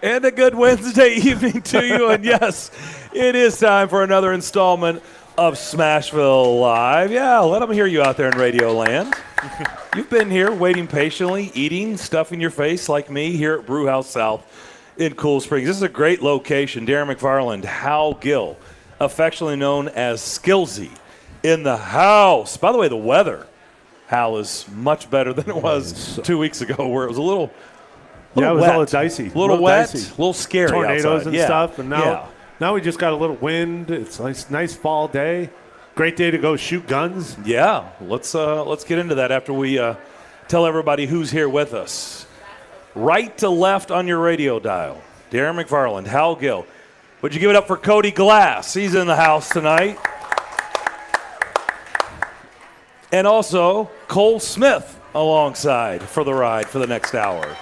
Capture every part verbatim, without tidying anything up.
And a good Wednesday evening to you. And yes, it is time for another installment of Smashville Live. Yeah, let them hear you out there in Radio Land. You've been here waiting patiently, eating, stuffing your face like me here at Brewhouse South in Cool Springs. This is a great location. Darren McFarland, Hal Gill, affectionately known as Skillsy, in the house. By the way, the weather, Hal, is much better than it was two weeks ago where it was a little Yeah, it was wet. a little dicey. A little, little wet, dicey. a little scary Tornadoes outside. and yeah. stuff. And now, yeah. now we just got a little wind. It's a nice, nice fall day. Great day to go shoot guns. Yeah, let's uh, let's get into that after we uh, tell everybody who's here with us. Right to left on your radio dial, Darren McFarland, Hal Gill. Would you give it up for Cody Glass? He's in the house tonight. And also Cole Smith alongside for the ride for the next hour.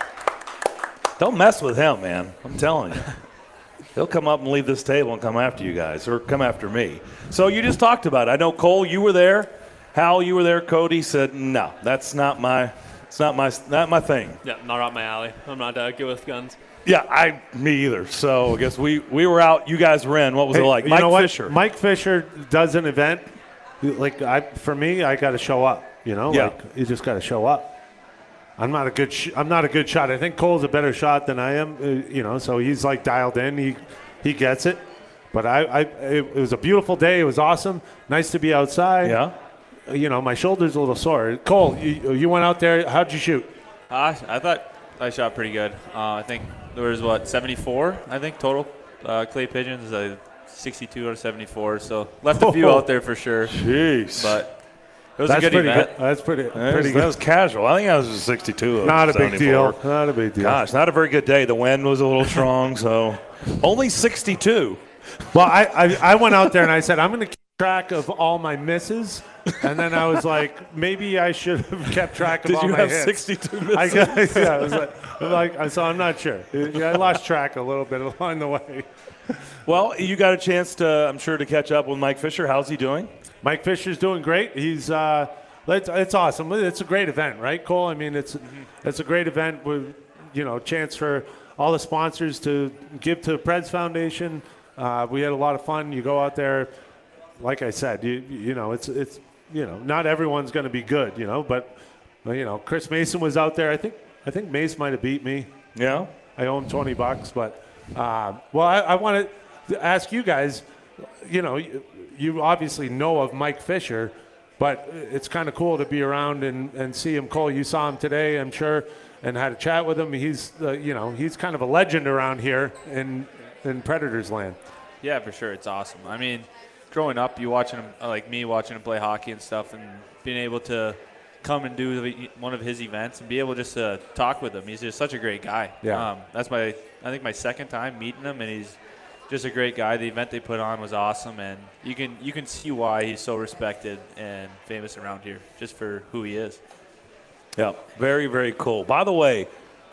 Don't mess with him, man. I'm telling you. He'll come up and leave this table and come after you guys, or come after me. So you just talked about it. I know, Cole, you were there. Hal, you were there. Cody said, no, that's not my it's not my not my thing. Yeah, not up my alley. I'm not uh, good with guns. Yeah, I me either. So I guess we, we were out. You guys were in. What was Hey, it like? you Mike know what? Fisher. Mike Fisher does an event. Like I, for me, I got to show up. You know, Yeah. like you just got to show up. I'm not a good. Sh- I'm not a good shot. I think Cole's a better shot than I am. Uh, you know, so he's like dialed in. He he gets it. But I, I it, it was a beautiful day. It was awesome. Nice to be outside. Yeah. Uh, You know, my shoulder's a little sore. Cole, you, you went out there. How'd you shoot? Uh, I thought I shot pretty good. Uh, I think there was, what, seventy-four, I think, total uh, clay pigeons, uh, sixty-two out of seventy-four. So left a few Oh. out there for sure. Jeez. But it was That's a good pretty event. good. That's pretty That was, pretty that good. was casual. I think I was a sixty-two. of Not a big seventy-four. deal. Not a big deal. Gosh, not a very good day. The wind was a little strong, so only sixty-two. Well, I, I, I went out there and I said, I'm going to keep track of all my misses. And then I was like, maybe I should have kept track of Did all you my have hits. sixty-two I misses? got, yeah, I was like, like, so I'm not sure. Yeah, I lost track a little bit along the way. Well, you got a chance to, I'm sure, to catch up with Mike Fisher. How's he doing? Mike Fisher's doing great. He's uh, it's, it's awesome. It's a great event, right, Cole? I mean, it's it's a great event with, you know, chance for all the sponsors to give to the Preds Foundation. Uh, we had a lot of fun. You go out there, like I said, you you know, it's it's you know, not everyone's going to be good, you know, but well, you know, Chris Mason was out there. I think I think Mace might have beat me. Yeah. I owe him twenty bucks, but uh, well, I, I want to ask you guys. You know, you, you obviously know of Mike Fisher, but it's kind of cool to be around and, and see him. Cole, you saw him today, I'm sure, and had a chat with him. He's uh, you know, he's kind of a legend around here in in Predators land. Yeah, for sure. It's awesome. I mean, growing up, you watching him, like me, watching him play hockey and stuff, and being able to come and do the, one of his events and be able just to talk with him. He's just such a great guy. Yeah. Um, that's my, I think my second time meeting him, and he's just a great guy. The event they put on was awesome, and you can you can see why he's so respected and famous around here, just for who he is. Yeah. Very, very cool. By the way,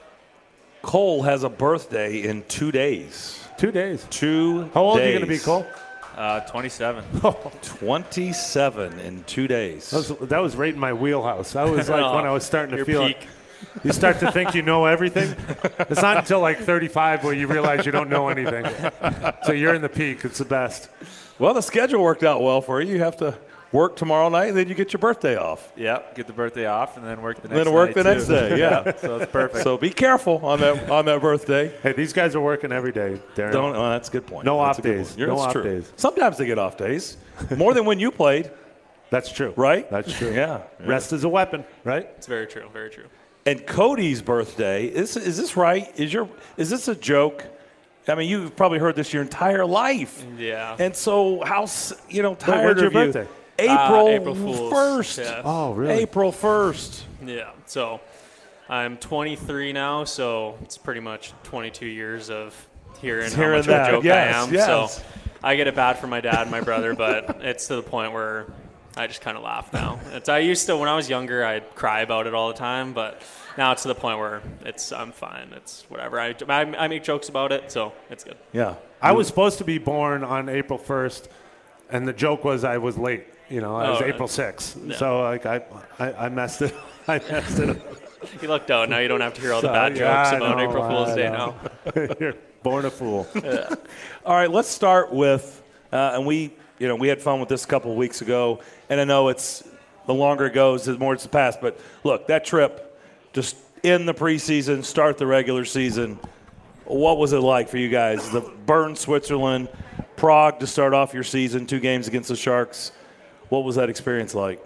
Cole has a birthday in two days. Two days. Two How old days. are you going to be, Cole? Uh, twenty-seven. twenty-seven in two days. That was, that was right in my wheelhouse. That was like when I was starting to Your feel peak. it. You start to think you know everything. It's not until like thirty-five where you realize you don't know anything. So you're in the peak. It's the best. Well, the schedule worked out well for you. You have to work tomorrow night, and then you get your birthday off. Yep, get the birthday off and then work the next Then work night, the too. next day, yeah. So it's perfect. So be careful on that on that birthday. Hey, these guys are working every day, Darren. Don't. Well, that's a good point. No That's off a good days. point. You're- No that's off true. days. Sometimes they get off days, more than when you played, That's true. right? That's true. Yeah. Rest is a weapon, right? It's very true, very true. And Cody's birthday is is this right? Is your is this a joke? I mean, you've probably heard this your entire life. Yeah. And so, how s- you know tired when's your of you? birthday? April, Uh, April Fool's. first. Yeah. Oh, really? April first. Yeah. So I'm twenty-three now, so it's pretty much twenty-two years of hearing how Hearing much that, of a joke yes, I am. yes. So I get it bad from my dad and my brother, but it's to the point where I just kind of laugh now. It's I used to when I was younger, I'd cry about it all the time, but now it's to the point where it's I'm fine. It's whatever. I, I, I make jokes about it, so it's good. Yeah. I was supposed to be born on April first, and the joke was I was late. You know, I was Oh, right. April sixth. Yeah. So like I, I, I messed it. I messed it. up. You lucked out. Now you don't have to hear all the So, bad yeah, jokes I about know, April Fool's I Day know. now. You're born a fool. All right, let's start with, uh, and we, you know, we had fun with this a couple of weeks ago, and I know it's the longer it goes, the more it's the past. But look, that trip, just in the preseason, start the regular season. What was it like for you guys? The Bern, Switzerland, Prague to start off your season, two games against the Sharks. What was that experience like?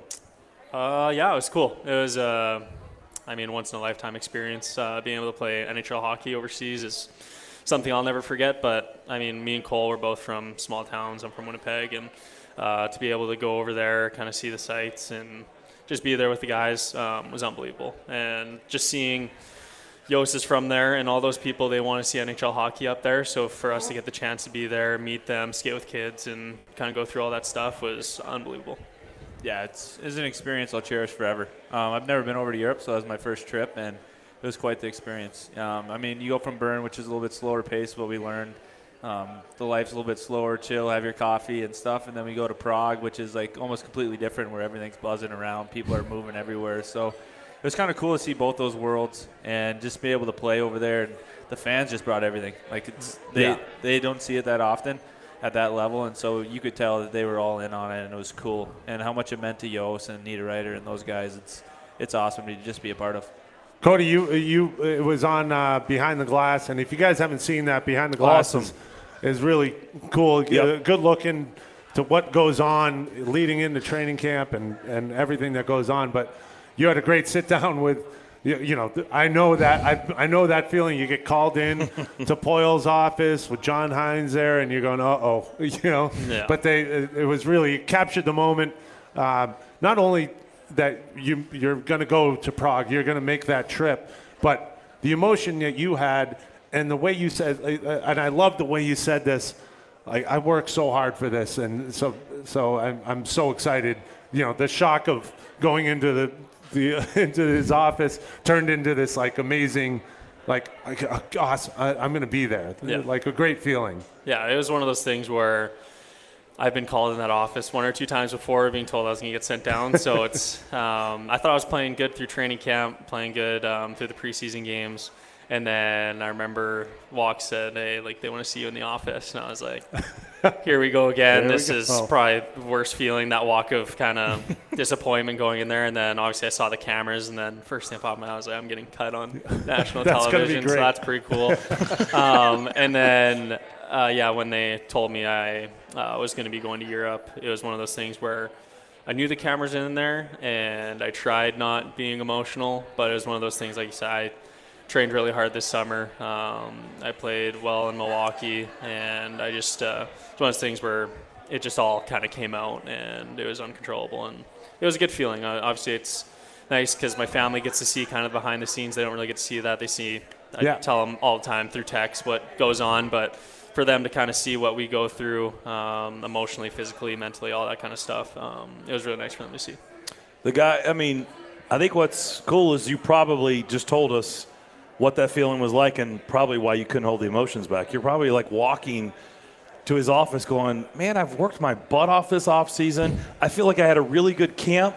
Uh, yeah, it was cool. It was, uh, I mean, once in a lifetime experience. Uh, being able to play N H L hockey overseas is something I'll never forget. But I mean, me and Cole were both from small towns. I'm from Winnipeg, and uh, to be able to go over there, kind of see the sights, and just be there with the guys um, was unbelievable. And just seeing Yost is from there, and all those people, they want to see N H L hockey up there. So for us to get the chance to be there, meet them, skate with kids, and kind of go through all that stuff was unbelievable. Yeah, it's, it's an experience I'll cherish forever. Um, I've never been over to Europe, so that was my first trip, and it was quite the experience. Um, I mean, you go from Bern, which is a little bit slower pace, but we learned um, the life's a little bit slower, chill, have your coffee and stuff, and then we go to Prague, which is like almost completely different, where everything's buzzing around, people are moving everywhere. So it was kind of cool to see both those worlds and just be able to play over there. And the fans just brought everything. Like it's, they Yeah. they don't see it that often at that level, and so you could tell that they were all in on it, and it was cool. And how much it meant to Yost and Niederreiter and those guys, it's it's awesome to just be a part of. Cody, you you it was on uh, Behind the Glass, and if you guys haven't seen that, Behind the Glass Awesome. is, is really cool. Yep. Uh, good looking to what goes on leading into training camp and, and everything that goes on. But you had a great sit down with, you, you know, I know that I I know that feeling. You get called in to Poyle's office with John Hines there, and you're going, uh oh, you know. Yeah. But they it, it was really it captured the moment. Um, not only that you you're going to go to Prague, you're going to make that trip, but the emotion that you had and the way you said, and I love the way you said this. Like, I worked so hard for this, and so so I'm I'm so excited. You know, the shock of going into the the into his office turned into this like amazing, like, like uh, awesome. I, I'm going to be there. Yeah. Like a great feeling. Yeah, it was one of those things where I've been called in that office one or two times before, being told I was going to get sent down. So it's, um, I thought I was playing good through training camp, playing good um, through the preseason games. And then I remember Walk said, hey, like, they want to see you in the office. And I was like, here we go again. There we This go. is Oh. probably the worst feeling, that walk of kind of disappointment going in there. And then obviously I saw the cameras, and then first thing popped in my head, I was like, I'm getting cut on national That's gonna be television. So great. that's pretty cool. um, and then, uh, yeah, when they told me I uh, was going to be going to Europe, it was one of those things where I knew the cameras in there, and I tried not being emotional, but it was one of those things, like you said, I trained really hard this summer. Um, I played well in Milwaukee, and I just, uh, it's one of those things where it just all kind of came out, and it was uncontrollable, and it was a good feeling. Uh, obviously, it's nice because my family gets to see kind of behind the scenes. They don't really get to see that. They see, I Yeah. tell them all the time through text what goes on, but for them to kind of see what we go through um, emotionally, physically, mentally, all that kind of stuff, um, it was really nice for them to see. The guy, I mean, I think what's cool is you probably just told us what that feeling was like and probably why you couldn't hold the emotions back. You're probably like walking to his office going, man, I've worked my butt off this off season. I feel like I had a really good camp.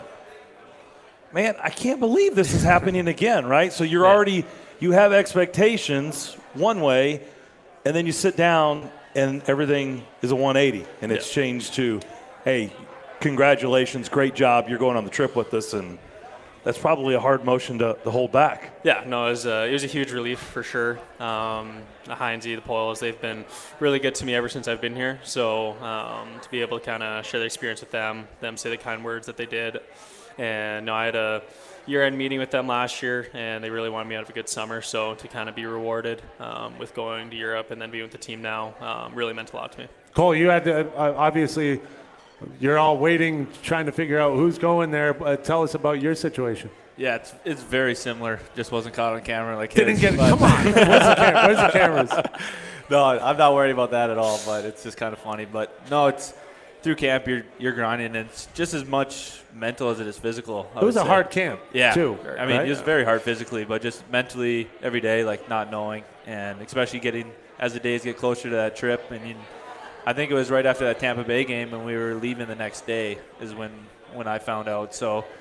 Man, I can't believe this is happening again, right? So you're Yeah. already, you have expectations one way, and then you sit down and everything is a one eighty, and it's Yeah. changed to, hey, congratulations, great job, you're going on the trip with us, and that's probably a hard motion to, to hold back. Yeah, no, it was a, it was a huge relief for sure. Um, the Heinze, the Poyles, they've been really good to me ever since I've been here. So um, to be able to kind of share the experience with them, them say the kind words that they did. And no, I had a year-end meeting with them last year, and they really wanted me to have a good summer. So to kind of be rewarded um, with going to Europe and then being with the team now um, really meant a lot to me. Cole, you had to, uh, obviously, you're all waiting, trying to figure out who's going there. Uh, tell us about your situation. Yeah, it's it's very similar. Just wasn't caught on camera like Didn't his, get. but- Come on. Where's the, cam- where's the cameras? No, I'm not worried about that at all, but it's just kind of funny. But no, it's through camp, you're you're grinding, and it's just as much mental as it is physical. I It was would a say. hard camp, yeah. too. I mean, right? it was very hard physically, but just mentally every day, like not knowing, and especially getting as the days get closer to that trip. And you, I think it was right after that Tampa Bay game, when we were leaving the next day, is when when I found out. So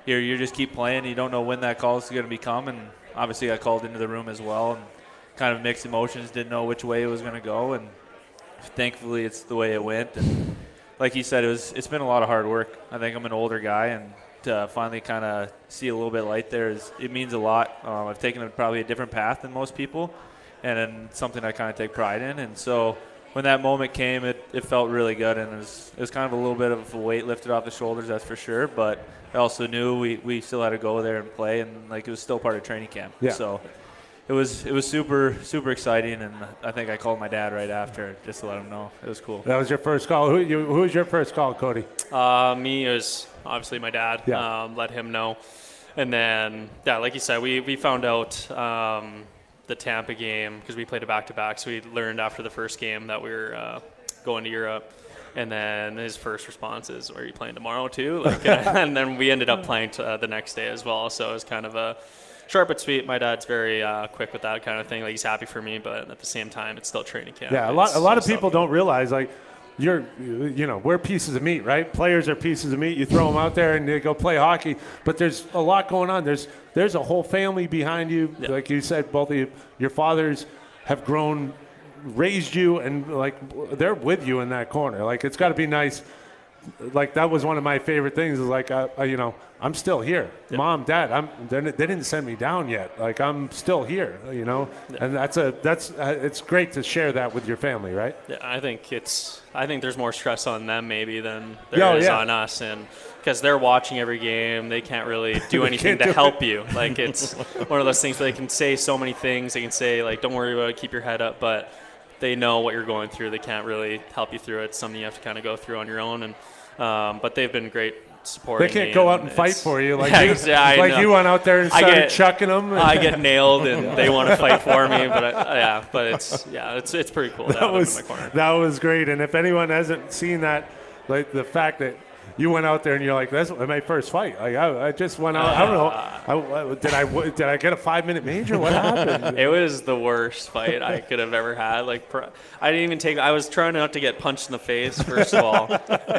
you you just keep playing. You don't know when that call is going to be coming. And obviously, I called into the room as well, and kind of mixed emotions. Didn't know which way it was going to go, and thankfully, it's the way it went. And like you said, it was it's been a lot of hard work. I think I'm an older guy, and to finally kind of see a little bit of light there is it means a lot. Um, I've taken a, probably a different path than most people, and then something I kind of take pride in. And so when that moment came, it, it felt really good, and it was it was kind of a little bit of a weight lifted off the shoulders, that's for sure. But I also knew we, we still had to go there and play, and like it was still part of training camp. Yeah. So it was it was super super exciting, and I think I called my dad right after just to let him know. It was cool. That was your first call. Who you, who was your first call, Cody? Uh, me is obviously my dad. Yeah. Um, let him know, and then yeah, like you said, we we found out um, the Tampa game because we played a back to back. So we learned after the first game that we were uh, going to Europe, and then his first response is, "Are you playing tomorrow too?" Like, and then we ended up playing t- uh, the next day as well. So it was kind of a short but sweet. My dad's very uh, quick with that kind of thing. Like, he's happy for me, but at the same time, it's still training camp. Yeah, a lot It's- a lot of it's people still- don't realize like you're you know we're pieces of meat, right? Players are pieces of meat. You throw them out there and they go play hockey, but there's a lot going on. There's there's a whole family behind you. Yeah. Like you said, both of you, your fathers have grown, raised you, and like they're with you in that corner. Like it's got to be nice. Like that was one of my favorite things. Is like I, I you know I'm still here, Yeah. Mom, Dad. I'm they they didn't send me down yet. Like I'm still here, you know. Yeah. And that's a that's uh, it's great to share that with your family, right? Yeah, I think it's. I think there's more stress on them maybe than there Yeah, is yeah. on us, and because they're watching every game, they can't really do They anything can't to do help you. Like it's one of those things where they can say so many things. They can say like, "Don't worry about it, keep your head up," but they know what you're going through. They can't really help you through it. It's something you have to kind of go through on your own, and um, but they've been great supporting. They can't me, go out and it's- fight for you like Yeah, you, exa- I like know. you went out there and I started get- chucking them. I get nailed and they want to fight for me, but I, yeah, but it's yeah, it's it's pretty cool to that have them was in my corner. that was great. And if anyone hasn't seen that, like the fact that you went out there and you're like, "That's my first fight." Like I, I just went out. I don't know. I, I- did I did I get a five minute major? What happened? It was the worst fight I could have ever had. Like, pro- I didn't even take. I was trying not to get punched in the face first of all,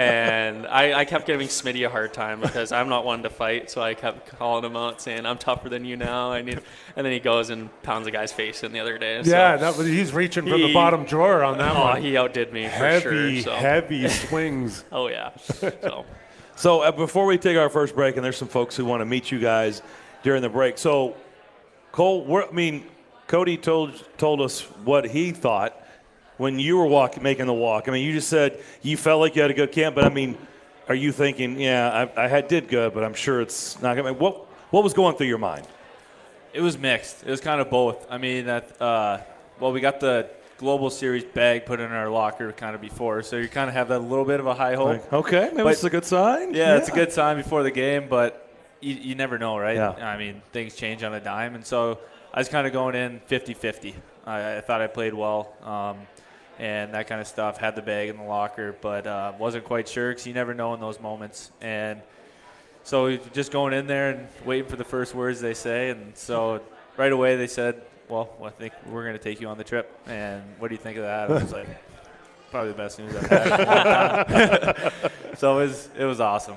and I, I kept giving Smitty a hard time because I'm not one to fight. So I kept calling him out, saying, "I'm tougher than you now. I need." And then he goes and pounds a guy's face in the other day. So, Yeah, that was he's reaching from the He- bottom drawer on that oh, one. he outdid me for Heavy, sure. So. heavy swings. Oh yeah. So. So uh, before we take our first break, and there's some folks who want to meet you guys during the break. So, Cole, we're, I mean, Cody told told us what he thought when you were walk, making the walk. I mean, you just said you felt like you had a good camp, but I mean, are you thinking, yeah, I, I had did good, but I'm sure it's not going to. What what was going through your mind? It was mixed. It was kind of both. I mean, that uh, well, we got the Global Series bag put in our locker kind of before, so you kind of have that little bit of a high hope. Like, okay, maybe But- it's a good sign. Yeah, it's a good sign before the game, but you, you never know, right? Yeah. I mean, things change on a dime, and so I was kind of going in fifty-fifty. I, I thought I played well, um, and that kind of stuff. Had the bag in the locker, but uh, wasn't quite sure because you never know in those moments. And so just going in there and waiting for the first words they say, and so right away they said, well, I think we're going to take you on the trip. And what do you think of that? I was like, probably the best news I've had in a long time. So it was, it was awesome.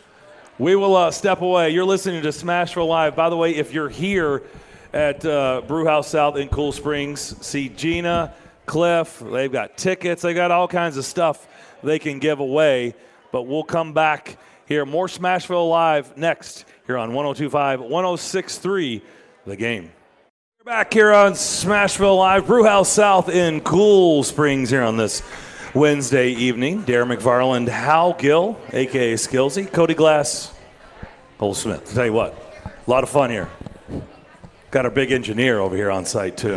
We will uh, step away. You're listening to Smashville Live. By the way, if you're here at uh, Brewhouse South in Cool Springs, see Gina, Cliff. They've got tickets. They got all kinds of stuff they can give away. But we'll come back here. More Smashville Live next here on one oh two point five, one oh six point three, The Game. We're back here on Smashville Live, Brewhouse South in Cool Springs here on this Wednesday evening. Darren McFarland, Hal Gill, a k a. Skillsy, Cody Glass, Cole Smith. I'll tell you what, a lot of fun here. Got our big engineer over here on site, too.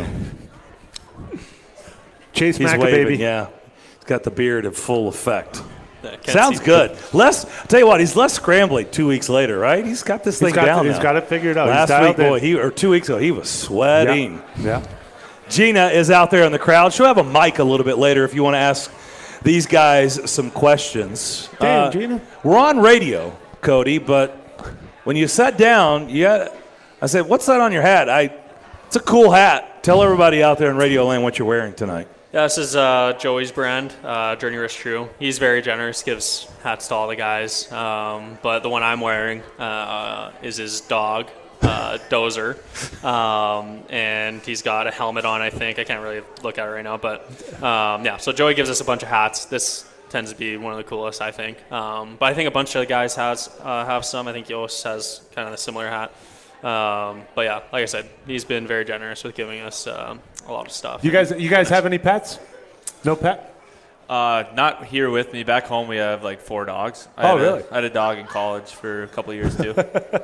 Chase He's Macca, waving, baby. yeah. He's got the beard in full effect. Can't Sounds see- good. Less, I'll tell you what, he's less scrambling two weeks later, right? He's got this thing He's got, down he's now. got it figured out. Last he's week, dialed boy, in. he or two weeks ago, he was sweating. Yeah. yeah. Gina is out there in the crowd. She'll have a mic a little bit later if you want to ask these guys some questions. Damn, Gina. We're on radio, Cody, but when you sat down, yeah, I said, "What's that on your hat?" I It's a cool hat. Tell everybody out there in Radio Land what you're wearing tonight. Yeah, this is uh, Joey's brand, uh, Journey Wrist True. He's very generous, gives hats to all the guys. Um, but the one I'm wearing uh, is his dog, uh, Dozer. Um, and he's got a helmet on, I think. I can't really look at it right now. But, um, yeah, so Joey gives us a bunch of hats. This tends to be one of the coolest, I think. Um, but I think a bunch of the guys has, uh, have some. I think Yost has kind of a similar hat. Um, but, yeah, like I said, he's been very generous with giving us um, a lot of stuff. You guys, you guys have any pets? No pet? Uh, not here with me. Back home, we have like four dogs. I Oh, had really? A, I had a dog in college for a couple of years too.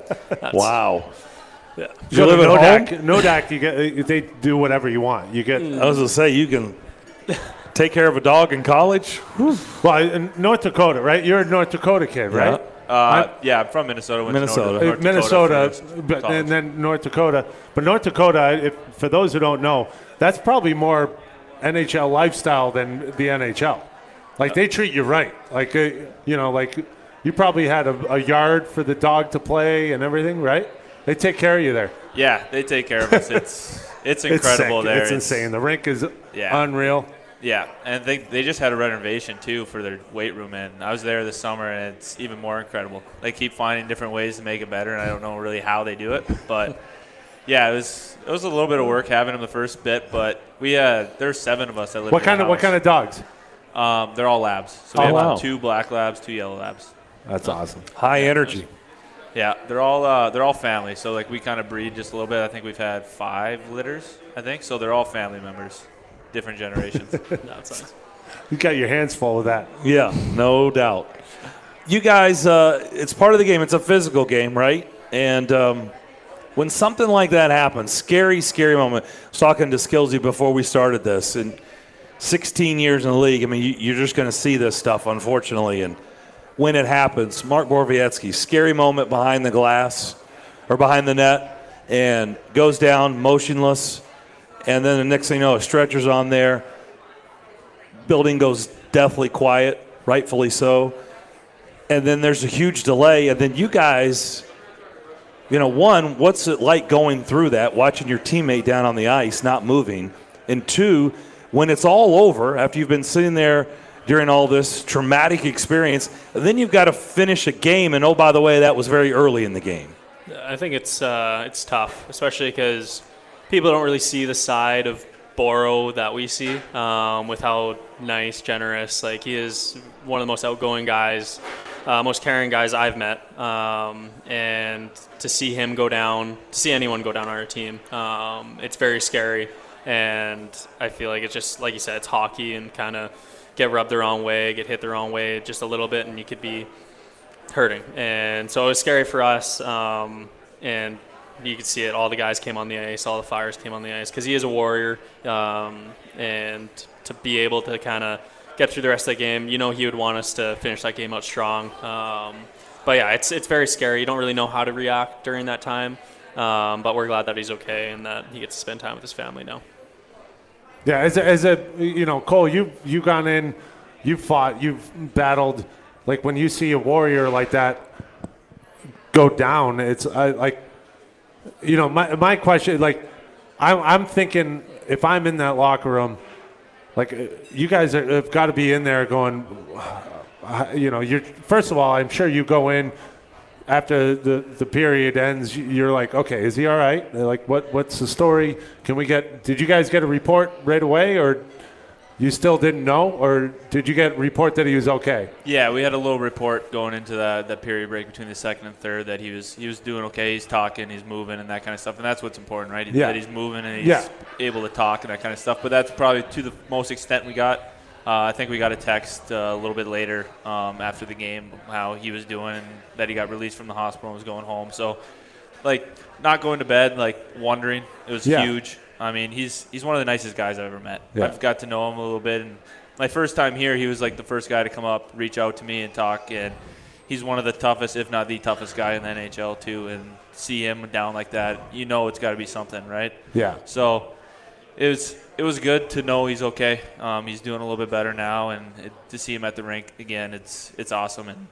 Wow. Yeah. You live at Nodak, home? Nodak, you get, they do whatever you want. You get I was going to say, you can take care of a dog in college? well in North Dakota, right? You're a North Dakota kid, right? Uh, yeah, I'm from Minnesota. Went Minnesota. To North, North Minnesota, Dakota but, college. and then North Dakota. But North Dakota, if, for those who don't know, that's probably more N H L lifestyle than the N H L. Like they treat you right. Like uh, you know, like you probably had a, a yard for the dog to play and everything, right? They take care of you there. Yeah, they take care of us. It's it's incredible it's sick. there. It's insane. The rink is Yeah. unreal. Yeah, and they they just had a renovation too for their weight room, and I was there this summer, and it's even more incredible. They keep finding different ways to make it better, and I don't know really how they do it, but yeah, it was it was a little bit of work having them the first bit, but we had there's seven of us that live. What in kind the of what house. kind of dogs? Um, they're all labs. So we Oh, have wow. two black labs, two yellow labs. That's awesome. High energy. Yeah, they're all uh, they're all family. So like we kind of breed just a little bit. I think we've had five litters. I think so. They're all family members, different generations. That's nice. You got your hands full with that. Yeah, no doubt. You guys, uh, it's part of the game. It's a physical game, right? And um, when something like that happens, scary, scary moment. I was talking to Skillsy before we started this, and sixteen years in the league, I mean, you, you're just going to see this stuff, unfortunately. And when it happens, Mark Borowiecki, scary moment behind the glass or behind the net, and goes down motionless. And then the next thing you know, a stretcher's on there. Building goes deathly quiet, rightfully so. And then there's a huge delay. And then you guys, you know, one, what's it like going through that, watching your teammate down on the ice, not moving? And two, when it's all over, after you've been sitting there during all this traumatic experience, then you've got to finish a game. And, oh, by the way, that was very early in the game. I think it's uh, it's tough, especially because people don't really see the side of Boro that we see um, with how nice, generous. Like he is one of the most outgoing guys, uh, most caring guys I've met. Um, and to see him go down, to see anyone go down on our team, um, it's very scary. And I feel like it's just, like you said, it's hockey and kind of get rubbed the wrong way, get hit the wrong way just a little bit, and you could be hurting. And so it was scary for us. Um, and you could see it. All the guys came on the ice. All the Flyers came on the ice because he is a warrior. Um, and to be able to kind of get through the rest of the game, you know he would want us to finish that game out strong. Um, but, yeah, it's it's very scary. You don't really know how to react during that time. Um, but we're glad that he's okay and that he gets to spend time with his family now. Yeah, as a, as a you know, Cole, you you've gone in, you've fought, you've battled. Like when you see a warrior like that go down, it's I, like, you know, my my question, like, I'm I'm thinking if I'm in that locker room, like you guys are, have got to be in there going, uh, you know, you're first of all, I'm sure you go in. After the, the period ends, you're like, okay, is he all right? They're like, what what's the story? Can we get? Did you guys get a report right away, or you still didn't know, or did you get a report that he was okay? Yeah, we had a little report going into that that period break between the second and third that he was he was doing okay. He's talking, he's moving, and that kind of stuff, and that's what's important, right? Yeah. That he's moving and he's Yeah. able to talk and that kind of stuff. But that's probably to the most extent we got. Uh, I think we got a text uh, a little bit later um, after the game how he was doing and that he got released from the hospital and was going home. So, like, not going to bed, like, wondering. It was Yeah. huge. I mean, he's he's one of the nicest guys I've ever met. Yeah. I've got to know him a little bit. And my first time here, he was, like, the first guy to come up, reach out to me and talk. And he's one of the toughest, if not the toughest guy in the N H L, too. And see him down like that, you know it's got to be something, right? Yeah. So it was it was good to know he's okay. Um, he's doing a little bit better now, and it, to see him at the rink again, it's it's awesome. And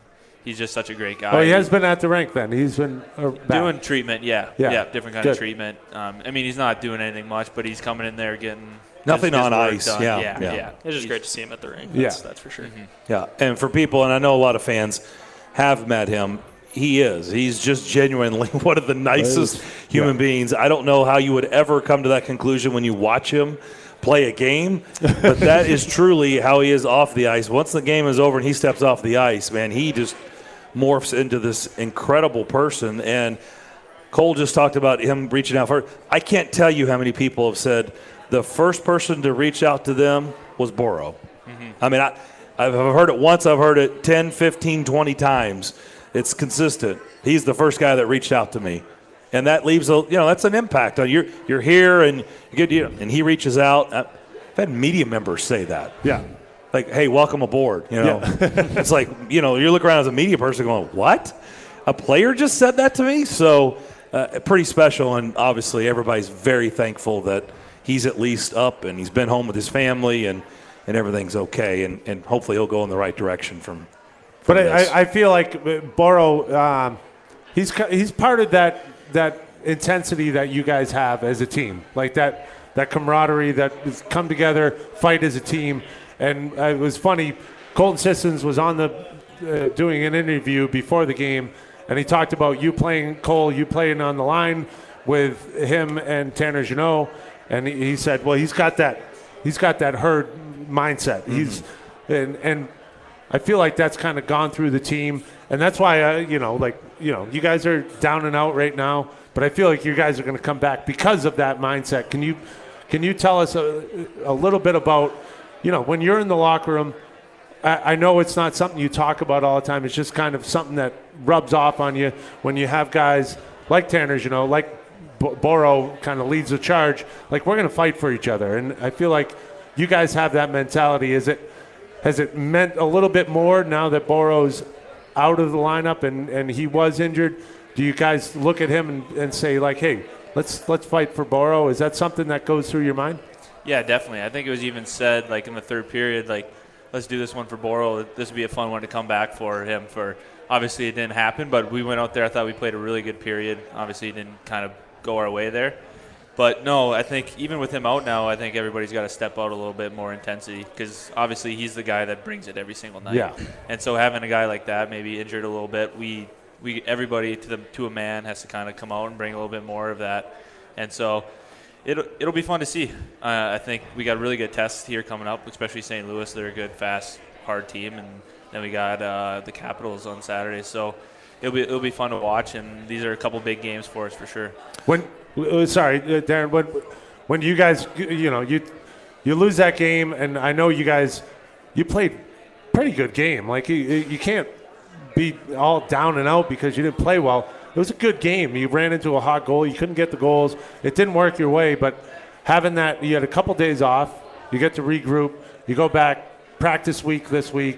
he's just such a great guy. Oh, he has been at the rink then. He's been uh, doing treatment, yeah. Yeah. yeah. different kind Good. of treatment. Um, I mean, he's not doing anything much, but he's coming in there getting Nothing his, his on work ice, done. yeah, Yeah, yeah. yeah. It's just He's- great to see him at the rink. Yeah. That's, that's for sure. Yeah, and for people, and I know a lot of fans have met him, he is. He's just genuinely one of the nicest human yeah. beings. I don't know how you would ever come to that conclusion when you watch him play a game, but that is truly how he is off the ice. Once the game is over and he steps off the ice, man, he just morphs into this incredible person. And Cole just talked about him reaching out for. I can't tell you how many people have said the first person to reach out to them was Boro. Mm-hmm. I mean, I, I've heard it once, I've heard it ten, fifteen, twenty times. It's consistent. He's the first guy that reached out to me. And that leaves a, you know, that's an impact on you're you're here and you get, you know, and he reaches out. I've had media members say that. Yeah. Like, hey, welcome aboard. You know, it's like, you know, you look around as a media person going, what? A player just said that to me? So uh, pretty special, and obviously everybody's very thankful that he's at least up and he's been home with his family and, and everything's okay, and, and hopefully he'll go in the right direction from, from But this. I, I feel like Boro, um, he's he's part of that that intensity that you guys have as a team, like that that camaraderie that is come together, fight as a team. And it was funny. Colton Sissons was on the uh, doing an interview before the game, and he talked about you playing Cole, you playing on the line with him and Tanner Jeannot, and he, he said, well, he's got that he's got that herd mindset. Mm-hmm. He's and and. I feel like that's kind of gone through the team, and that's why I, you know, like you know, you guys are down and out right now, but I feel like you guys are going to come back because of that mindset. Can you, can you tell us a, a little bit about, you know, when you're in the locker room? I, I know it's not something you talk about all the time. It's just kind of something that rubs off on you when you have guys like Tanner's, you know, like B- Boro kind of leads the charge. Like we're going to fight for each other, and I feel like you guys have that mentality. Is it? Has it meant a little bit more now that Boro's out of the lineup and, and he was injured? Do you guys look at him and, and say, like, hey, let's let's fight for Boro? Is that something that goes through your mind? Yeah, definitely. I think it was even said, like, in the third period, like, let's do this one for Boro. This would be a fun one to come back for him for. Obviously, it didn't happen, but we went out there. I thought we played a really good period. Obviously, it didn't kind of go our way there. But, no, I think even with him out now, I think everybody's got to step out a little bit more intensity because, obviously, he's the guy that brings it every single night. Yeah. And so having a guy like that maybe injured a little bit, we, we everybody to, the, to a man has to kind of come out and bring a little bit more of that. And so it'll, it'll be fun to see. Uh, I think we got really good tests here coming up, especially Saint Louis. They're a good, fast, hard team. And then we got uh, the Capitals on Saturday. So it'll be, it'll be fun to watch, and these are a couple big games for us for sure. When Uh, Sorry, uh, Darren. When, when you guys, you know, you you lose that game, and I know you guys, you played pretty good game. Like you, you can't be all down and out because you didn't play well. It was a good game. You ran into a hot goal. You couldn't get the goals. It didn't work your way. But having that, you had a couple days off. You get to regroup. You go back practice week this week.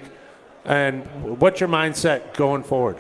And what's your mindset going forward?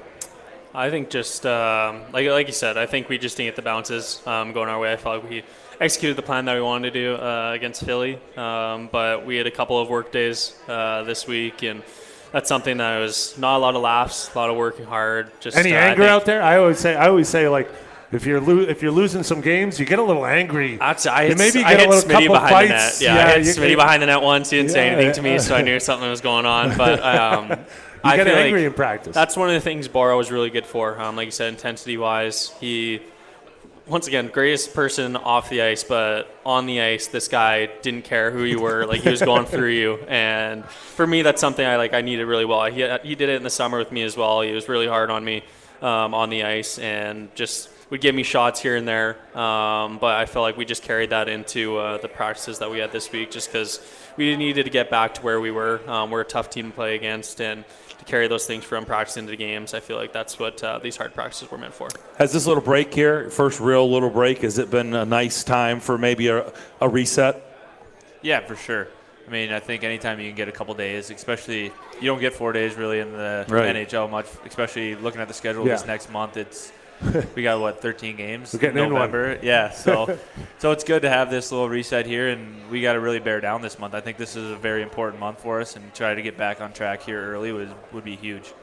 I think just um, like like you said, I think we just didn't get the bounces um, going our way. I felt like we executed the plan that we wanted to do uh, against Philly, um, but we had a couple of work days uh, this week, and that's something that was not a lot of laughs, a lot of working hard. Just any uh, I anger think- out there? I always say, I always say, like if you're lo- if you're losing some games, you get a little angry. That's, I You hit, maybe I get a hit little Smitty couple behind fights. the net. Yeah, Yeah, I hit you- Smitty behind the net once. He didn't say Yeah, anything to me, yeah. so I knew something was going on. But um, You I get feel angry like in practice. that's one of the things Boro was really good for. Um, like you said, intensity-wise, he once again greatest person off the ice, but on the ice, this guy didn't care who you were. Like he was going through you, and for me, that's something I like. I needed really well. He he did it in the summer with me as well. He was really hard on me um, on the ice, and just would give me shots here and there. Um, but I felt like we just carried that into uh, the practices that we had this week, just because we needed to get back to where we were. Um, we're a tough team to play against, and to carry those things from practice into games, I feel like that's what uh, these hard practices were meant for. Has this little break here, first real little break, has it been a nice time for maybe a, a reset? Yeah, for sure. I mean, I think anytime you can get a couple days, especially you don't get four days really in the Right. N H L much, especially looking at the schedule Yeah. this next month. It's we got what thirteen games We're getting in in one. November. Yeah, so so it's good to have this little reset here, and we got to really bear down this month. I think this is a very important month for us, and try to get back on track here early would would be huge.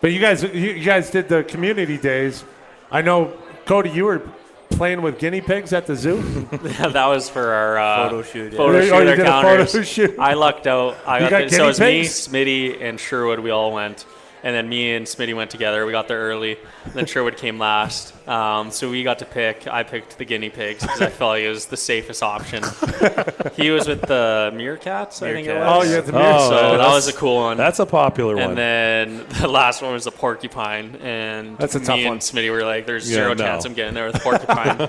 But you guys, you, you guys did the community days. I know, Cody, you were playing with guinea pigs at the zoo. Yeah, that was for our uh, Photo shoot, yeah. Photo Oh, shoot, you our did a counters. photo shoot. I lucked out. I You got, got the, so guinea it was me, pigs? Smitty, and Sherwood. We all went. And then me and Smitty went together. We got there early. And then Sherwood came last. Um, so we got to pick. I picked the guinea pigs because I felt like it was the safest option. He was with the meerkats, I think it Meerkats. was. Oh, yeah, the Oh, meerkats. So that that's- was a cool one. That's a popular And one. then the last one was the porcupine, and That's a me tough and one. Smitty were like, "There's Yeah, zero no. chance I'm getting there with the porcupine,"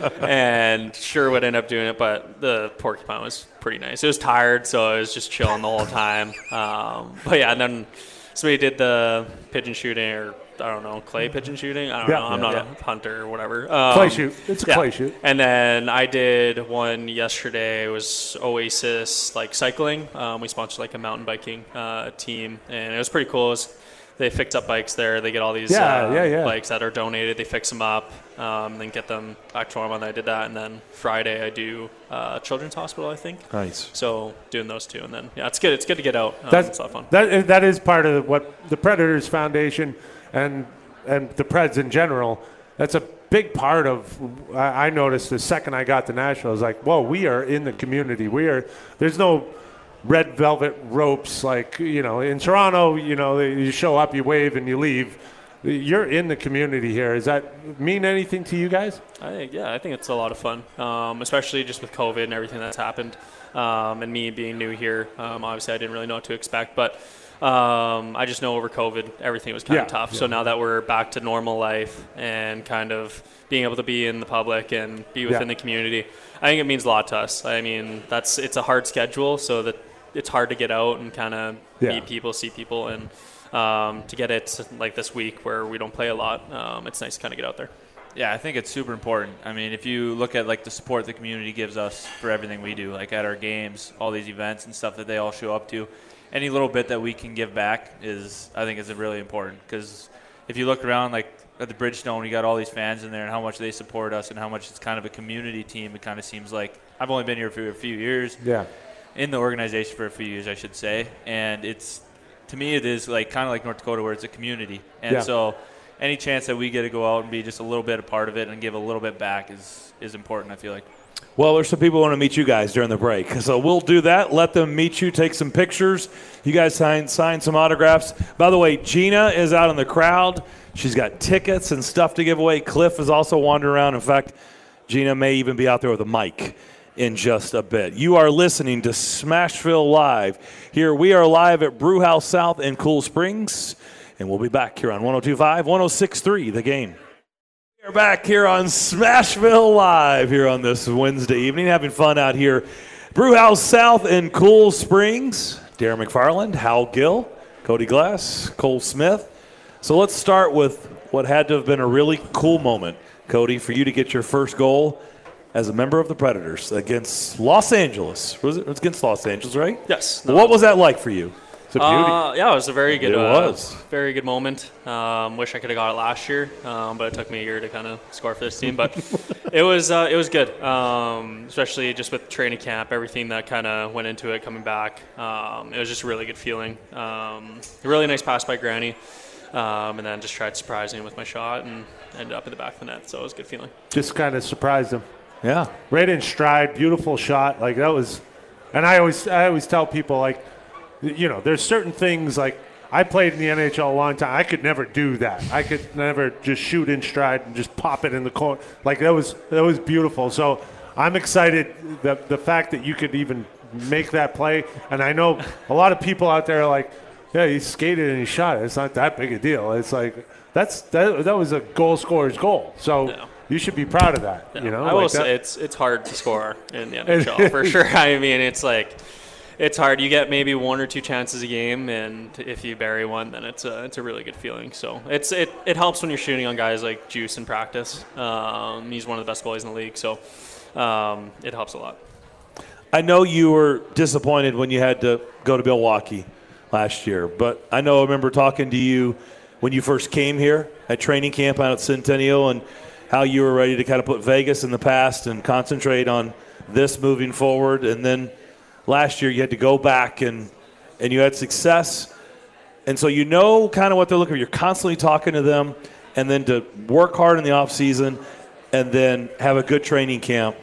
and Sherwood ended up doing it, but the porcupine was pretty nice. It was tired, so I was just chilling the whole time. Um, but yeah, and then Smitty did the pigeon shooting, or I don't know, clay pigeon shooting. I don't Yeah, know. I'm yeah, not yeah. a hunter or whatever. Um, Clay shoot. It's a yeah. clay shoot. And then I did one yesterday. It was Oasis, like cycling. Um, we sponsored like a mountain biking uh, team, and it was pretty cool. It was, they fix up bikes there. They get all these Yeah, uh, yeah, yeah. bikes that are donated. They fix them up, um, then get them back to normal. And I did that. And then Friday I do uh, Children's Hospital, I think. Nice. So doing those two, and then yeah, it's good. It's good to get out. Um, That's, it's a lot of fun. That, that is part of what the Predators Foundation and and the Preds in general, that's a big part of, I, I noticed the second I got to Nationals, like, whoa, we are in the community. We are, there's no red velvet ropes like, you know, in Toronto, you know, you show up, you wave, and you leave. You're in the community here. Does that mean anything to you guys? I think, yeah, I think it's a lot of fun, um, especially just with COVID and everything that's happened, um, and me being new here. Um, obviously, I didn't really know what to expect, but um, I just know over COVID, everything was kind Yeah, of tough. yeah. So now that we're back to normal life and kind of being able to be in the public and be within Yeah. the community, I think it means a lot to us. I mean, that's it's a hard schedule, so that it's hard to get out and kind of Yeah. meet people, see people, and um, to get it like this week where we don't play a lot, um, it's nice to kind of get out there. Yeah, I think it's super important. I mean, if you look at like the support the community gives us for everything we do, like at our games, all these events and stuff that they all show up to, any little bit that we can give back is, I think, is really important. Because if you look around, like at the Bridgestone, we got all these fans in there, and how much they support us, and how much it's kind of a community team. It kind of seems like I've only been here for a few years, Yeah. in the organization for a few years, I should say, and it's, to me, it is like kind of like North Dakota, where it's a community, and Yeah. so any chance that we get to go out and be just a little bit a part of it and give a little bit back is is important, I feel like. Well, there's some people who want to meet you guys during the break. So we'll do that. Let them meet you, take some pictures. You guys sign, sign some autographs. By the way, Gina is out in the crowd. She's got tickets and stuff to give away. Cliff is also wandering around. In fact, Gina may even be out there with a mic in just a bit. You are listening to Smashville Live. Here we are live at Brewhouse South in Cool Springs, and we'll be back here on one oh two point five, one oh six point three, The Game. We're back here on Smashville Live here on this Wednesday evening, having fun out here. Brewhouse South in Cool Springs. Darren McFarland, Hal Gill, Cody Glass, Cole Smith. So let's start with what had to have been a really cool moment, Cody, for you to get your first goal as a member of the Predators against Los Angeles. Was it, it was against Los Angeles, right? Yes. What was that like for you? It's a beauty. Uh, yeah, it was a very good. It uh, was. very good moment. Um, wish I could have got it last year, um, but it took me a year to kind of score for this team. But it was uh, it was good, um, especially just with training camp, everything that kind of went into it, coming back. Um, it was just a really good feeling. Um, a really nice pass by Granny, um, and then just tried surprising him with my shot and ended up in the back of the net. So it was a good feeling. Just kind of surprised them. Yeah. Right in stride, beautiful shot. Like that was, and I always, I always tell people like, you know, there's certain things like I played in the N H L a long time. I could never do that. I could never just shoot in stride and just pop it in the corner. Like that was, that was beautiful. So I'm excited that the fact that you could even make that play. And I know a lot of people out there are like, yeah, he skated and he shot it. It's not that big a deal. It's like that's that, that was a goal scorer's goal. So. Yeah. You should be proud of that. Yeah, You know, I will like that. say it's it's hard to score in the N H L for sure. I mean, it's like it's hard. You get maybe one or two chances a game, and if you bury one, then it's a it's a really good feeling. So it's it, it helps when you're shooting on guys like Juice in practice. Um, he's one of the best goalies in the league, so um, it helps a lot. I know you were disappointed when you had to go to Milwaukee last year, but I know I remember talking to you when you first came here at training camp out at Centennial and how you were ready to kind of put Vegas in the past and concentrate on this moving forward. And then last year you had to go back and, and you had success. And so you know kind of what they're looking for. You're constantly talking to them, and then to work hard in the off season and then have a good training camp.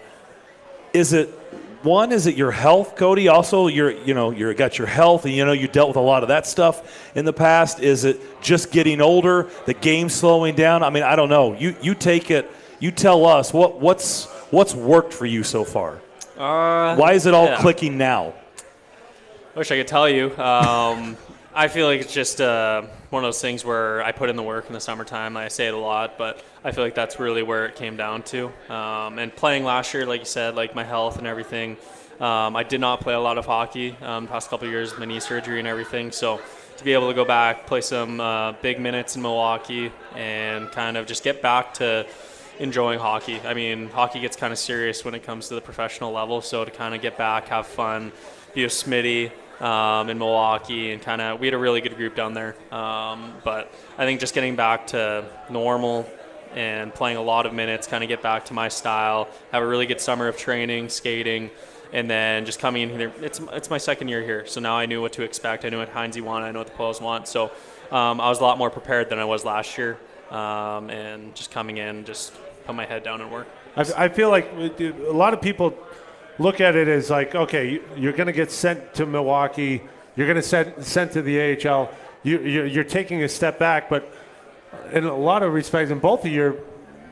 Is it one, is it your health, Cody? Also, you're, you know, you got your health, and you know you dealt with a lot of that stuff in the past. Is it just getting older, the game slowing down? I mean, I don't know. You you take it. You tell us what what's what's worked for you so far. Uh, Why is it all yeah. clicking now? Wish I could tell you. Um, I feel like it's just uh, one of those things where I put in the work in the summertime. I say it a lot, but I feel like that's really where it came down to. Um, and playing last year, like you said, like my health and everything, um, I did not play a lot of hockey um, the past couple of years, my knee surgery and everything. So to be able to go back, play some uh, big minutes in Milwaukee, and kind of just get back to enjoying hockey. I mean, hockey gets kind of serious when it comes to the professional level. So to kind of get back, have fun, be a Smitty, Um, in Milwaukee, and kind of we had a really good group down there. Um, but I think just getting back to normal and playing a lot of minutes, kind of get back to my style, have a really good summer of training, skating, and then just coming in here. It's it's my second year here, so now I knew what to expect. I knew what Heinze wanted. I know what the Poils want. So um, I was a lot more prepared than I was last year, um, and just coming in, just put my head down and work. I, I feel like a lot of people look at it as like, okay, you're going to get sent to Milwaukee, you're going to sent sent to the A H L. You, you're, you're taking a step back, but in a lot of respects, in both of your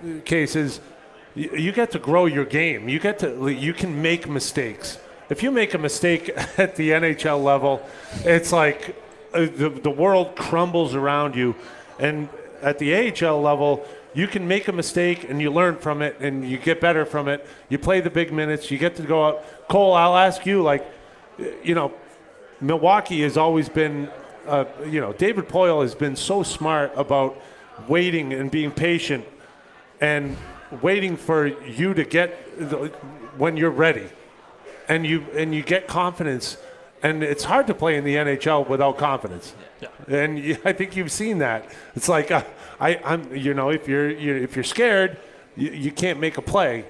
cases, you, you get to grow your game. You get to you can make mistakes. If you make a mistake at the N H L level, it's like uh, the the world crumbles around you, and at the A H L level, you can make a mistake and you learn from it and you get better from it. You play the big minutes. You get to go out. Cole, I'll ask you, like, you know, Milwaukee has always been, uh, you know, David Poile has been so smart about waiting and being patient and waiting for you to get the, when you're ready, and you and you get confidence. And it's hard to play in the N H L without confidence. Yeah. And you, I think you've seen that. It's like uh, I, I'm, you know, if you're, you're if you're scared, you, you can't make a play,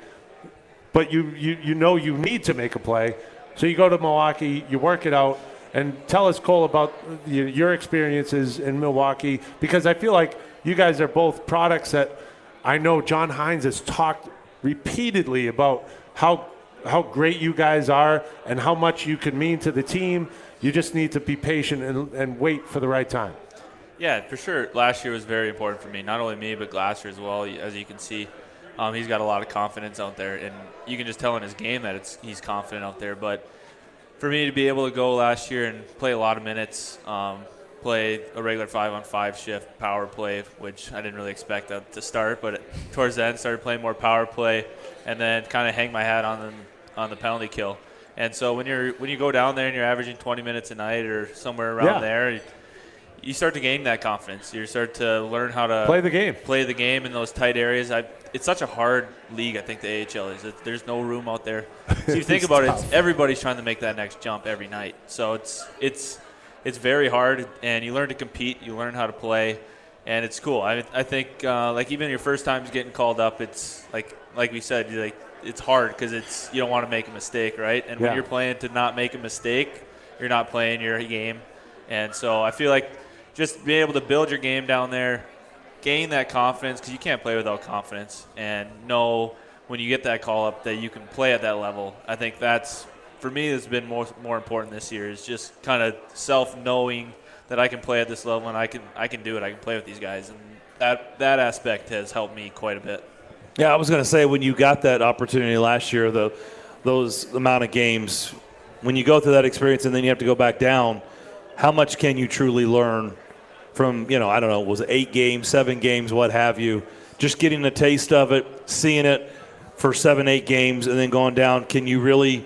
but you, you you know you need to make a play. So you go to Milwaukee, you work it out, and tell us, Cole, about your, your experiences in Milwaukee, because I feel like you guys are both products that I know John Heinze has talked repeatedly about how. how great you guys are and how much you can mean to the team. You just need to be patient and, and wait for the right time. Yeah, for sure. Last year was very important for me. Not only me, but Glasser as well. As you can see, um, he's got a lot of confidence out there, and you can just tell in his game that it's he's confident out there. But for me to be able to go last year and play a lot of minutes, um, play a regular five-on-five shift power play, which I didn't really expect that to start, but towards the end started playing more power play, and then kind of hang my hat on them on the penalty kill. And so when you're when you go down there and you're averaging twenty minutes a night or somewhere around yeah. there, you start to gain that confidence. You start to learn how to play the game, play the game in those tight areas. I, it's such a hard league, I think the A H L is. It, there's no room out there. So you think about tough. it, it's, everybody's trying to make that next jump every night. So it's it's it's very hard, and you learn to compete. You learn how to play, and it's cool. I I think uh, like even your first times getting called up, it's like like we said, you're like. It's hard because it's you don't want to make a mistake, right? And yeah. when you're playing to not make a mistake, you're not playing your game. And so I feel like just being able to build your game down there, gain that confidence, because you can't play without confidence, and know when you get that call up that you can play at that level. I think that's, for me, has been more more important this year, is just kind of self-knowing that I can play at this level and I can I can do it. I can play with these guys. And that, that aspect has helped me quite a bit. Yeah, I was going to say, when you got that opportunity last year, the those amount of games, when you go through that experience and then you have to go back down, how much can you truly learn from, you know, I don't know, was it eight games, seven games, what have you, just getting a taste of it, seeing it for seven, eight games, and then going down, can you really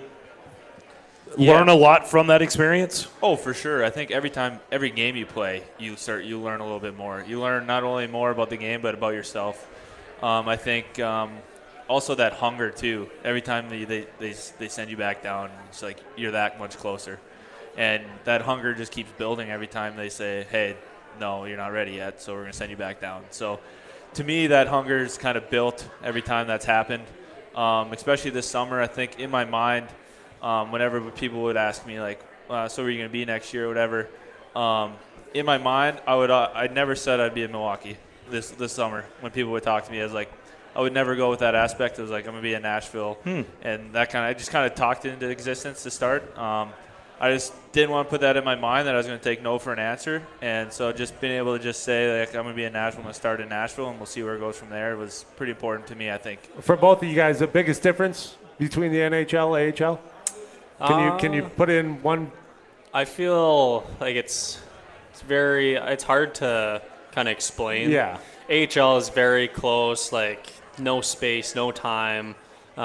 yeah. learn a lot from that experience? Oh, for sure. I think every time, every game you play, you start, you learn a little bit more. You learn not only more about the game, but about yourself. Um, I think um, also that hunger, too. Every time they, they, they, they send you back down, it's like you're that much closer. And that hunger just keeps building every time they say, hey, no, you're not ready yet, so we're going to send you back down. So to me, that hunger is kind of built every time that's happened, um, especially this summer. I think in my mind, um, whenever people would ask me, like, uh, so are you going to be next year or whatever, um, in my mind, I would uh, I never said I'd be in Milwaukee this this summer. When people would talk to me, I was like, I would never go with that aspect. I was like, I'm gonna be in Nashville, Hmm. and that kind of I just kind of talked it into existence to start. Um, I just didn't want to put that in my mind that I was going to take no for an answer, and so just being able to just say like I'm going to be in Nashville, I'm going to start in Nashville, and we'll see where it goes from there was pretty important to me, I think. For both of you guys, the biggest difference between the N H L, A H L? Can you can you put in one? I feel like it's it's very it's hard to kind of explain. Yeah. A H L is very close, like no space, no time,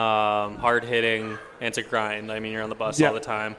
um, hard hitting, and it's a grind. I mean, you're on the bus Yeah. all the time.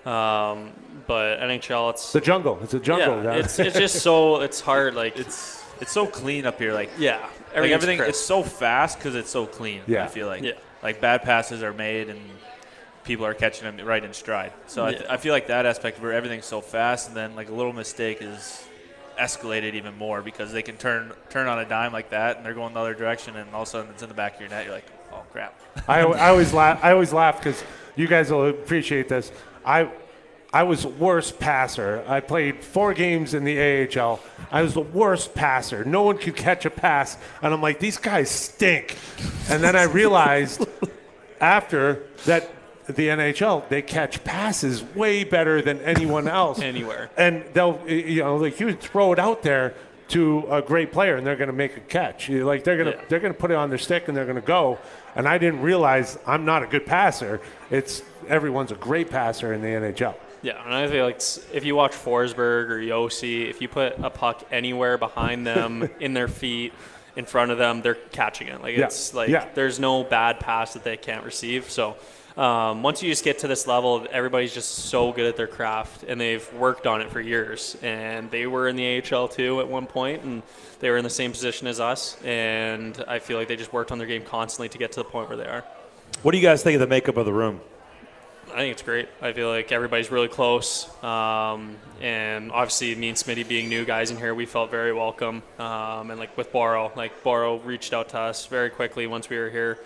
Um, but N H L, it's The jungle. It's a jungle. yeah, yeah. it's it's just so it's hard. Like It's it's so clean up here, like yeah, like everything's everything. crisp. It's so fast because it's so clean. Yeah. I feel like Yeah. like bad passes are made and people are catching them right in stride. So I, th- Yeah. I feel like that aspect where everything's so fast, and then like a little mistake is escalated even more because they can turn turn on a dime like that, and they're going the other direction, and all of a sudden it's in the back of your net. You're like, oh crap. I, I always laugh. I always laugh because you guys will appreciate this. I I was worst passer. I played four games in the A H L. I was the worst passer. No one could catch a pass, and I'm like, these guys stink. And then I realized after that the N H L, they catch passes way better than anyone else Anywhere. and they'll you know like you throw it out there to a great player and they're going to make a catch. You- like they're going to Yeah. they're going to put it on their stick and they're going to go. And I didn't realize I'm not a good passer. It's everyone's a great passer in the N H L. Yeah, and I feel like s- if you watch Forsberg or Yossi, if you put a puck anywhere behind them, in their feet, in front of them, they're catching it. Like Yeah. it's like Yeah. there's no bad pass that they can't receive. So um, once you just get to this level, everybody's just so good at their craft, and they've worked on it for years. And they were in the A H L too at one point, and they were in the same position as us. And I feel like they just worked on their game constantly to get to the point where they are. What do you guys think of the makeup of the room? I think it's great. I feel like everybody's really close. Um, and obviously, me and Smitty being new guys in here, we felt very welcome. Um, and like with Boro, like Boro reached out to us very quickly once we were here.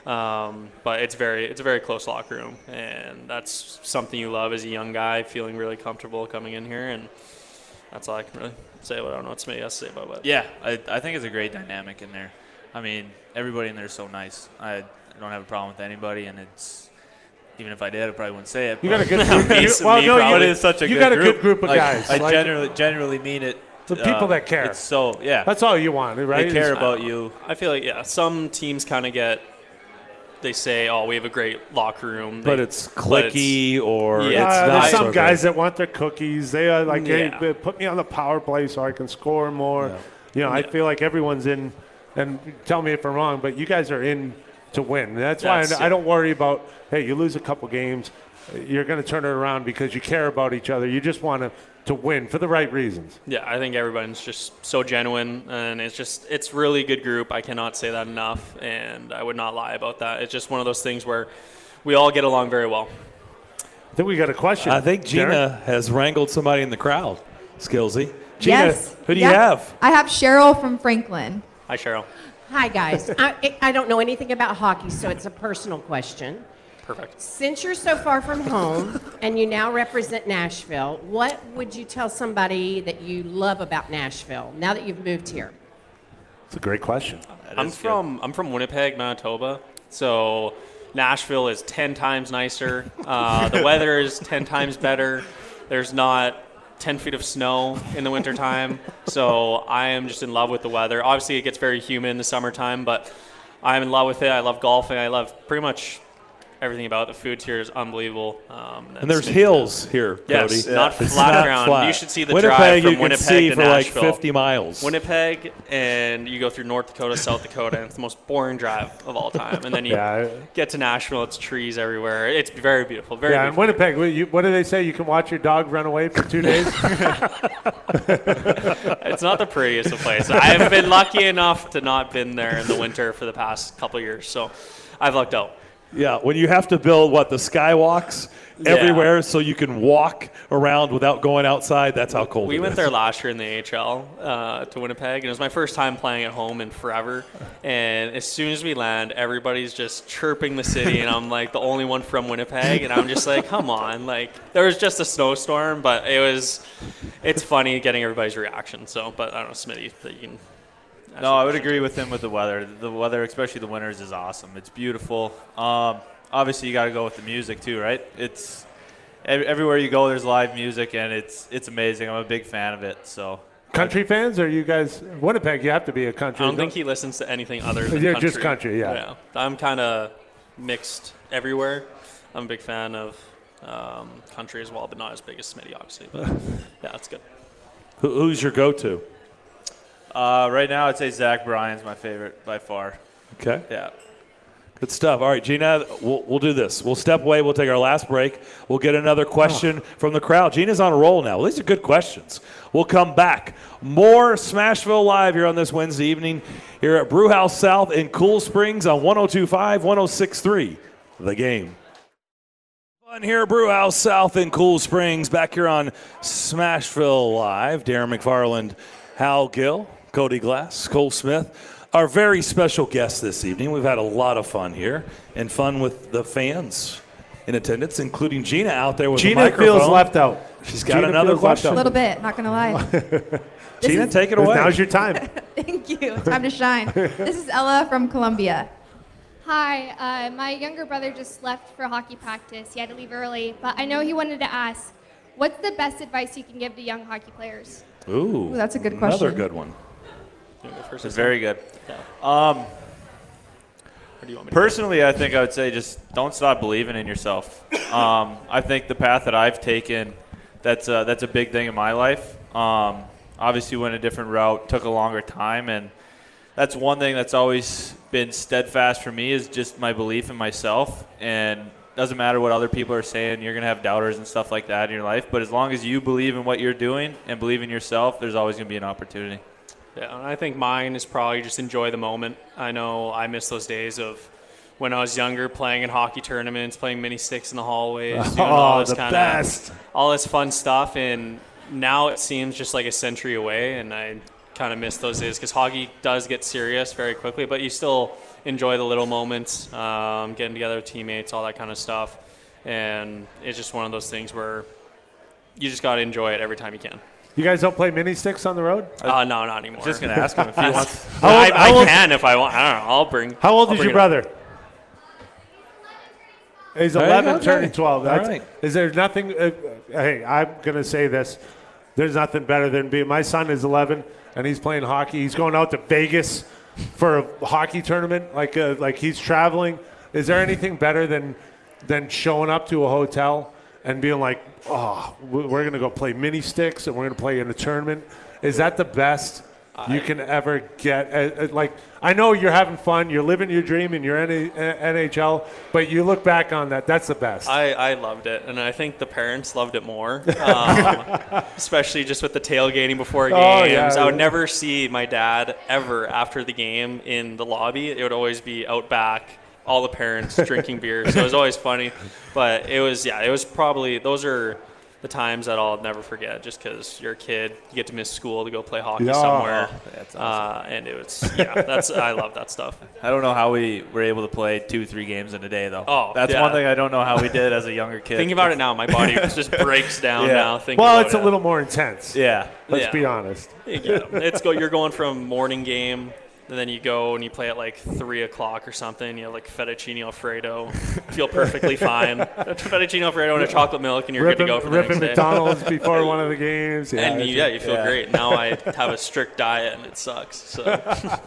Um, but it's very, it's a very close locker room, and that's something you love as a young guy, feeling really comfortable coming in here. And that's all I can really say. But I don't know what Smitty has to say about it. Yeah, I, I think it's a great dynamic in there. I mean, everybody in there is so nice. I, I don't have a problem with anybody, and it's even if I did, I probably wouldn't say it. You got a but- good group. Me- you, me well, no, probably. you, It's such a you good got a group. good group of Like, guys. I Like, generally generally mean it. The people that care. It's so yeah. that's all you want, right? They care Is- about you. I feel like, yeah, some teams kind of get, they say, oh, we have a great locker room. But They- it's but it's- clicky or Yeah. it's Uh, not there's so some good. guys that want their cookies. They are like, Yeah. hey, put me on the power play so I can score more. Yeah. You know, I Yeah. feel like everyone's in, and tell me if I'm wrong, but you guys are in to win. That's why That's I, I it. don't worry about, hey, you lose a couple games, you're going to turn it around because you care about each other. You just want to, to win for the right reasons. Yeah, I think everyone's just so genuine, and it's just it's really good group. I cannot say that enough, and I would not lie about that. It's just one of those things where we all get along very well. I think we got a question. I think Gina Darren? has wrangled somebody in the crowd. Skillsy. Gina, Yes. who do you Yep. have? I have Cheryl from Franklin. Hi, Cheryl. Hi, guys. I, I don't know anything about hockey, so it's a personal question. Perfect. Since you're so far from home and you now represent Nashville, what would you tell somebody that you love about Nashville now that you've moved here? It's a great question. That I'm is good. from I'm from Winnipeg, Manitoba, so Nashville is ten times nicer. Uh, the weather is ten times better. There's not ten feet of snow in the wintertime, so I am just in love with the weather. Obviously, it gets very humid in the summertime, but I'm in love with it. I love golfing. I love pretty much everything about it. The food here is unbelievable. Um, And there's that's- hills here, Cody. Yes, not It's flat not ground. flat. You should see the Winnipeg, drive from you can Winnipeg see to for like Nashville. fifty miles. Winnipeg, and you go through North Dakota, South Dakota, and it's the most boring drive of all time. And then you Yeah. get to Nashville, it's trees everywhere. It's very beautiful. Very Yeah, in beautiful. Winnipeg, what you- what do they say? You can watch your dog run away for two days? It's not the prettiest of places. I've been lucky enough to not been there in the winter for the past couple of years, so I've lucked out. Yeah, when you have to build what the skywalks Yeah. everywhere so you can walk around without going outside. That's how cold We it went is. there last year in the A H L uh, to Winnipeg, and it was my first time playing at home in forever. And as soon as we land, everybody's just chirping the city, and I'm like the only one from Winnipeg, and I'm just like, come on, like there was just a snowstorm, but it was it's funny getting everybody's reaction. So, but I don't know, Smitty, that you can. No, I would agree with him with the weather. The weather, especially the winters, is awesome. It's beautiful. Um, obviously, you got to go with the music too, right? It's everywhere you go, there's live music, and it's it's amazing. I'm a big fan of it. So, country fans, or you guys Winnipeg? You have to be a country. I don't think he listens to anything other than You're country. just country, yeah. yeah. I'm kind of mixed everywhere. I'm a big fan of um, country as well, but not as big as Smitty, obviously. But yeah, that's good. Who, who's your go-to? uh, right now, I'd say Zach Bryan's my favorite by far. Okay. Yeah. Good stuff. All right, Gina, we'll, we'll do this. We'll step away. We'll take our last break. We'll get another question oh. from the crowd. Gina's on a roll now. Well, these are good questions. We'll come back. More Smashville Live here on this Wednesday evening here at Brewhouse South in Cool Springs on one oh two point five, one oh six point three. The Game. Fun here at Brewhouse South in Cool Springs. Back here on Smashville Live. Darren McFarland, Hal Gill, Cody Glass, Cole Smith. Our very special guest this evening. We've had a lot of fun here and fun with the fans in attendance, including Gina out there with Gina the microphone. feels left out. She's got Gina another question. A little bit, not going to lie. Gina, is, take it away. Now's your time. Thank you. Time to shine. This is Ella from Columbia. Hi, uh, my younger brother just left for hockey practice. He had to leave early, but I know he wanted to ask, what's the best advice you can give to young hockey players? Ooh, Ooh, that's a good question. Another good one. It's very good. Um, personally, I think I would say just don't stop believing in yourself. Um, I think the path that I've taken, that's a, that's a big thing in my life. Um, obviously, went a different route, took a longer time, and that's one thing that's always been steadfast for me is just my belief in myself. And doesn't matter what other people are saying, you're going to have doubters and stuff like that in your life. But as long as you believe in what you're doing and believe in yourself, there's always going to be an opportunity. Yeah, and I think mine is probably just enjoy the moment. I know I miss those days of when I was younger, playing in hockey tournaments, playing mini sticks in the hallways, doing oh, all this the kind best. of all this fun stuff. And now it seems just like a century away, and I kind of miss those days because hockey does get serious very quickly, but you still enjoy the little moments, um, getting together with teammates, all that kind of stuff. And it's just one of those things where you just got to enjoy it every time you can. You guys don't play mini sticks on the road? Uh, no, not anymore. Just going to ask him if he wants. How old- I, how I old- can if I want. I don't know. I'll bring. How old I'll is bring your it up. brother? He's Hey, eleven, okay. turning twelve. All That's, right. Is there nothing? Uh, hey, I'm going to say this. There's nothing better than being. My son is eleven, and he's playing hockey. He's going out to Vegas for a hockey tournament. Like, uh, like he's traveling. Is there anything better than than showing up to a hotel and being like, oh, we're going to go play mini sticks and we're going to play in a tournament? Is that the best you can ever get? Uh, uh, like, I know you're having fun, you're living your dream, and you're in N H L, but you look back on that, that's the best. I, I loved it, and I think the parents loved it more, um, especially just with the tailgating before games. Oh, yeah. I would never see my dad ever after the game in the lobby. It would always be out back, all the parents drinking beer, so it was always funny. But it was, yeah, it was probably, those are the times that I'll never forget, just because you're a kid, you get to miss school to go play hockey Yeah. somewhere. That's awesome. Uh, and it was, yeah, that's I love that stuff. I don't know how we were able to play two, three games in a day, though. Oh, that's yeah. one thing I don't know how we did as a younger kid. Thinking about it now, my body just breaks down Yeah. now. Thinking well, about it's it. a little more intense. Yeah. Let's Yeah. be honest. Yeah, it's go. You're going from morning game, and then you go and you play at like three o'clock or something. You have like fettuccine alfredo. Feel perfectly fine. Fettuccine alfredo and a chocolate milk, and you're Ripping, good to go for the ripping next day. McDonald's before one of the games. Yeah, And you, yeah, you feel yeah. great. Now I have a strict diet, and it sucks. So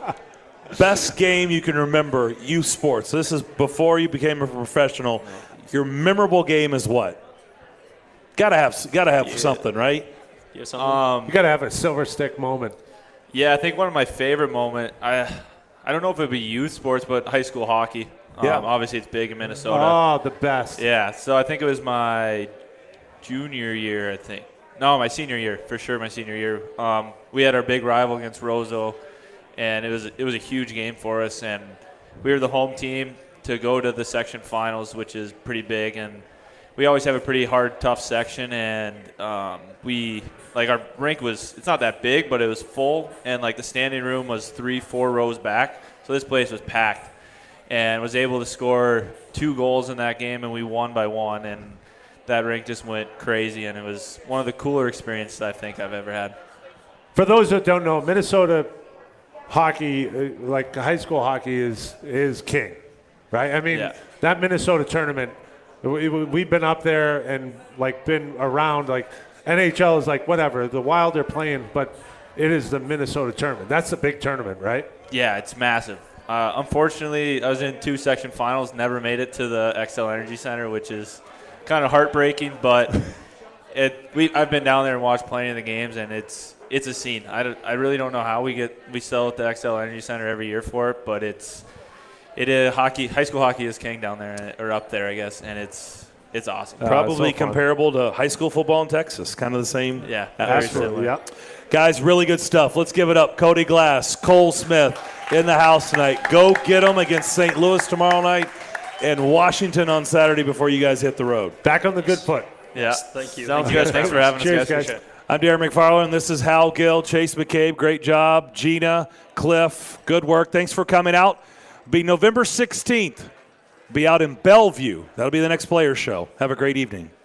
Best game you can remember, youth sports. This is before you became a professional. Your memorable game is what? Gotta have, gotta have something, right? you have something? Um, You got to have a silver stick moment. yeah, I think one of my favorite moment. I, I don't know if it'd be youth sports, but high school hockey. Yeah. Um, obviously, it's big in Minnesota. Oh, the best. Yeah, so I think it was my junior year, I think. No, my senior year, for sure, my senior year. Um, we had our big rival against Roseau, and it was it was a huge game for us. And we were the home team to go to the section finals, which is pretty big. And we always have a pretty hard, tough section. And um, we, like, our rink was, it's not that big, but it was full. And, like, the standing room was three, four rows back. So this place was packed. And was able to score two goals in that game, and we won by one. And that rink just went crazy, and it was one of the cooler experiences I think I've ever had. For those that don't know, Minnesota hockey, uh, like high school hockey, is is king, right? I mean, Yeah. that Minnesota tournament, we, we- we've been up there and like been around. Like N H L is like whatever, the Wild are playing, but it is the Minnesota tournament. That's the big tournament, right? Yeah, it's massive. Uh, unfortunately, I was in two section finals, never made it to the X L Energy Center, which is kind of heartbreaking. But it, we, I've been down there and watched plenty of the games, and it's it's a scene. I, don't- I really don't know how we get we sell at the X L Energy Center every year for it, but it's it is hockey. High school hockey is king down there, or up there, I guess, and it's it's awesome. Uh, Probably so fun. comparable to high school football in Texas, kind of the same. Yeah, very atmosphere. similar. Yeah. Guys, really good stuff. Let's give it up. Cody Glass, Cole Smith in the house tonight. Go get them against Saint Louis tomorrow night and Washington on Saturday before you guys hit the road. Back on the good foot. Yeah, Thank you. Sounds Thank you good. guys Thanks for for having Cheers, us, guys. guys. Appreciate it. I'm Darren McFarland. This is Hal Gill, Chase McCabe. Great job. Gina, Cliff, good work. Thanks for coming out. Be November sixteenth. Be out in Bellevue. That'll be the next Players Show. Have a great evening.